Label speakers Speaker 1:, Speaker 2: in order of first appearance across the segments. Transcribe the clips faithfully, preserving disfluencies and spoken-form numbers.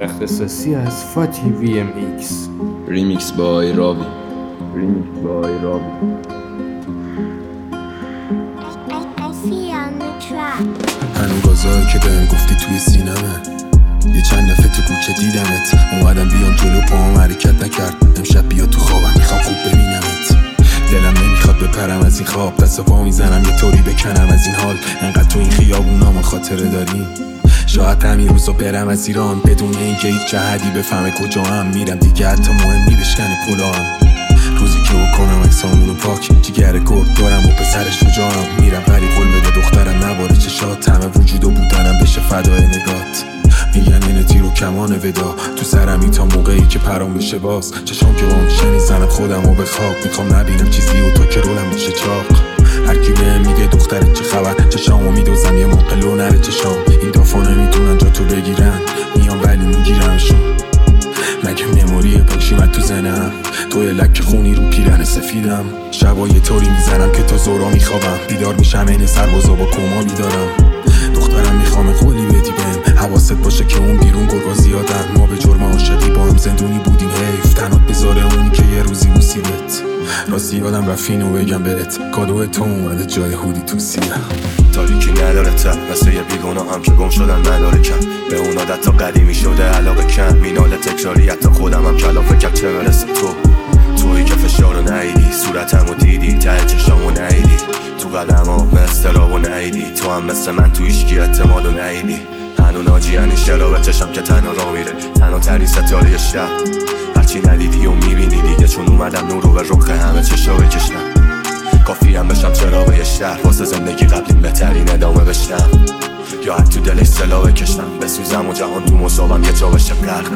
Speaker 1: اختصاصی از فاتی وی ام ایکس.
Speaker 2: ریمیکس بای راوی. ریمیکس بای راوی.
Speaker 3: هنو گازایی که بهم گفتی توی سینمه، یه چند دفعه تو کوچه دیدمت، اومدم بیام جلو پاهم حرکت نکرد. امشب بیا تو خوابم، میخوام خوب ببینمت. دلم نمیخواد بپرم از این خواب، دست پا میزنم یه طوری بکنم از این حال. انقدر تو این خیابونام خاطره داریم، شاید همین روزا برم از ایران بدون اینکه هیچ جهدی بفهمه کجا هم میرم. دیگه حتی مهم نی بشکنه پولام. روزی که بکنم اکسامونو پاک، جیگر گرد دارم و پسر شجاعم. میرم ولی قول بده دخترم نباره چشات، همه وجود و بودنم بشه فدای نگات. میگن اینه تیر و کمان ودا تو سرمی تا موقعی که پرام بشه باز. چشام که با میشه نیزنم خودم و به خواب، میخوام نبینم چیزی و تا که رولم بشه چاق. هرکی بهم میگه دخترت چه خبر، چشامو میدوزم یه موقع لو نره چشام. این دافا نمیتونن جا تو بگیرن، میام ولی میگیرمشون. مگه مموری پاکشیمت تو زنم، توی لک خونی رو پیرن سفیدم. شبا یه طوری میزنم که تا زورا میخوابم، بیدار میشم این سربازا با کما میدارم. دخترم میخوام قولی بدی بهم، حواست باشه که اون بیرون گرگا زیادن. ما به جرم عاشقی با هم زندونی بودیم، حیف تنات بذاره اونی که یه روزی بوسیدت. راستی یادم رفت اینو بگم بهت، کادو تو اومده جای هودی تو سیرم.
Speaker 4: تاریکی نداره تر مثل یه بیگونا هم که گم شدن مدارکم. به اون عادت تا قدیمی شده علاقه کم، مینال تکراری حتی خودم هم کلافه کم. چه برسه تو تویی که فشارو نهیدی، صورتمو دیدی ته چشامو نهیدی، تو قدمام استرابو نهیدی. تو هم مثل من تو ایشکی اعتمادو نهیدی. هنو ناجی هنی شرابه چشم که تنها را میره، تنها تری ستاره شب. هرچی ندیدی و میبینی دیگه، چون اومدم نورو به رخ همه چشا بکشنم. کافی هم بشم چراغ یه شهر، واسه زندگی قبلیم بهترین ادامه بشنم. یا حتی تو دلش سلا بکشنم، بسوزم و جهان تو مصابم یه جا بشه غرق.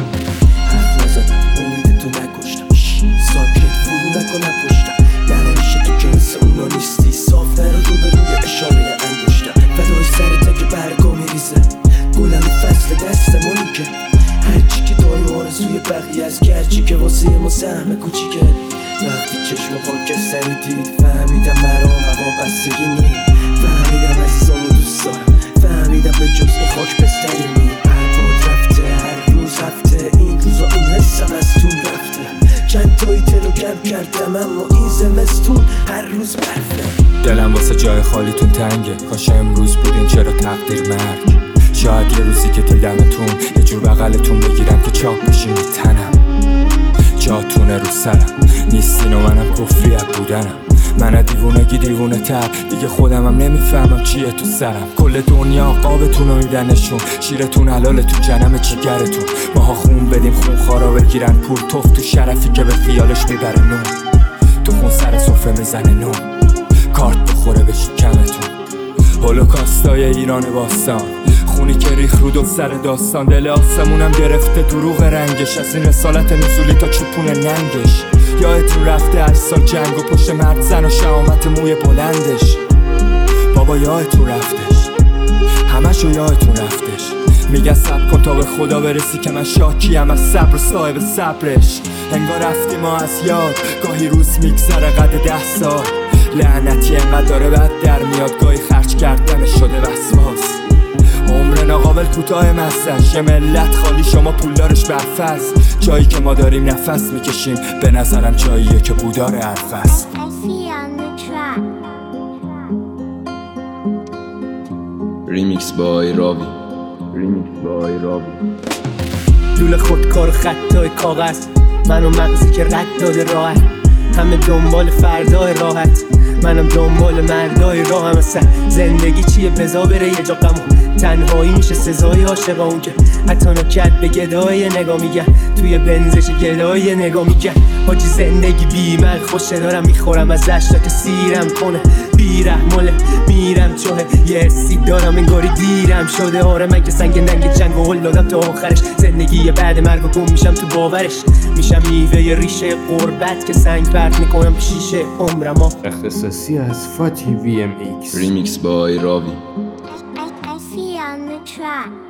Speaker 5: حرف نزدم امید تو نکشتم، ساکت فرو نکنم پشتم. ننمیشه تو که مثل اونا نیستی، صاف نرو رو به روی اشاره انگشتم. فدای سرته که برگا میریزه، گلم فصل دستمونی که هرچی که داری آرزوی بقیه از گرچی که واسه ما سهم کوچیکه. وقتی چشم خاکستری دید فهمیدم مرام هوا بستگی نی. فهمیدم عزیزامو دوست دارم، فهمیدم به جز این خاک بستری نی. هر باد رفته هر روز هفته، این روزا این حسم از تون رفته. چند تایی تلو کم کردم اما این زمستون هر روز برفه.
Speaker 6: دلم واسه جای خالیتون تنگه، کاش امروز بودین چرا تقدیر مرگ. شاید یه روزی که دیدمتون یه جور بغلتون بگیرم که چاق بشین تنم. جاتونه رو سرم نیستین و منم کفری از بودنم. من دیوونگی دیوونه تر دیگه خودم هم نمیفهمم چیه تو سرم. کل دنیا قابتون رو میدنشون، شیرتون حلاله تو جنم جیگرتون. ماها خون بدیم خون خارا بگیرن پول توف تو شرفی که به خیالش میبره نون. تو خون سر صفه میزنه نون، کارت بخوره به شکمتون. هولوکاستای ایران باستان، خونی که ریخ رو دو سر داستان. دل آسمونم گرفته دروغ رنگش، از این رسالت نزولی تا چوپون ننگش. یادتون رفته هر سال جنگ و پشت مرد زن و شهامت موی بلندش. بابا یادتون رفتش، همشو یادتون رفتش. میگن صبر کن تا به خدا برسی که من شاکیم از صبر و صاحب صبرش. انگار رفتی ما از یاد، گاهی روز میگذره قد ده سال. لعنتی انقدر داره بد در میاد، گاهی خرج کردن شده وسواس. عمر ناقابل کوتاه مستش، یه ملت خالی شما پولدارش برفرض. جایی که ما داریم نفس میکشیم به نظرم جاییه که بودار حرف است.
Speaker 2: ریمیکس بای راوی. ریمیکس بای راوی.
Speaker 5: لوله خودکار و خطای کاغذ، من و مغزی که رد داده راحت. همه دنبال فردای راحت، منم دنبال مردای راهم. اصلا زندگی چیه بزا بره یه جا غمو، تنهایی میشه سزای عاشقا. اون که حتی نکرد به گدای نگاه میگن، توی بنزش گدای نگاه میگن. حاجی زندگی بی من خوشه، دارم میخورم ازش تا که سیرم کنه. بیرحماله میرم چوه، یه حسی دارم انگاری دیرم شده. آره من که سنگ ننگ جنگ و هل دادم تا آخرش. زندگی بعد مرگ و گم میشم تو باورش، میشم میوه ریشه قربت که سنگ پرت میکنم شیشه عمرم.
Speaker 1: اختصاصی از فاتی وی ام ایکس.
Speaker 2: ریمیکس بای راوی.
Speaker 7: I see on the track.